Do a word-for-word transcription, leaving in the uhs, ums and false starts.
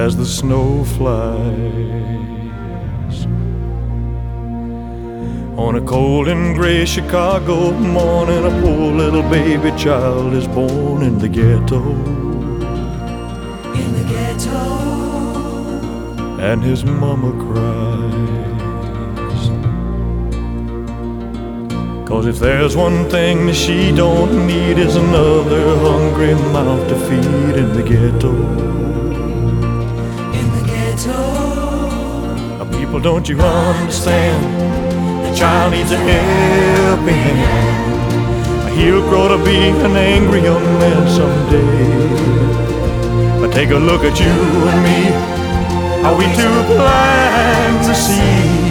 as the snow flies. On a cold and gray Chicago morning, a poor little baby child is born in the ghetto. In the ghetto. And his mama cries, 'cause if there's one thing that she don't need, is another hungry mouth to feed in the ghetto. In the ghetto. Now, people, don't you understand? The child needs a helping hand. He'll grow to be an angry young man someday. But take a look at you and me. Are we too blind to see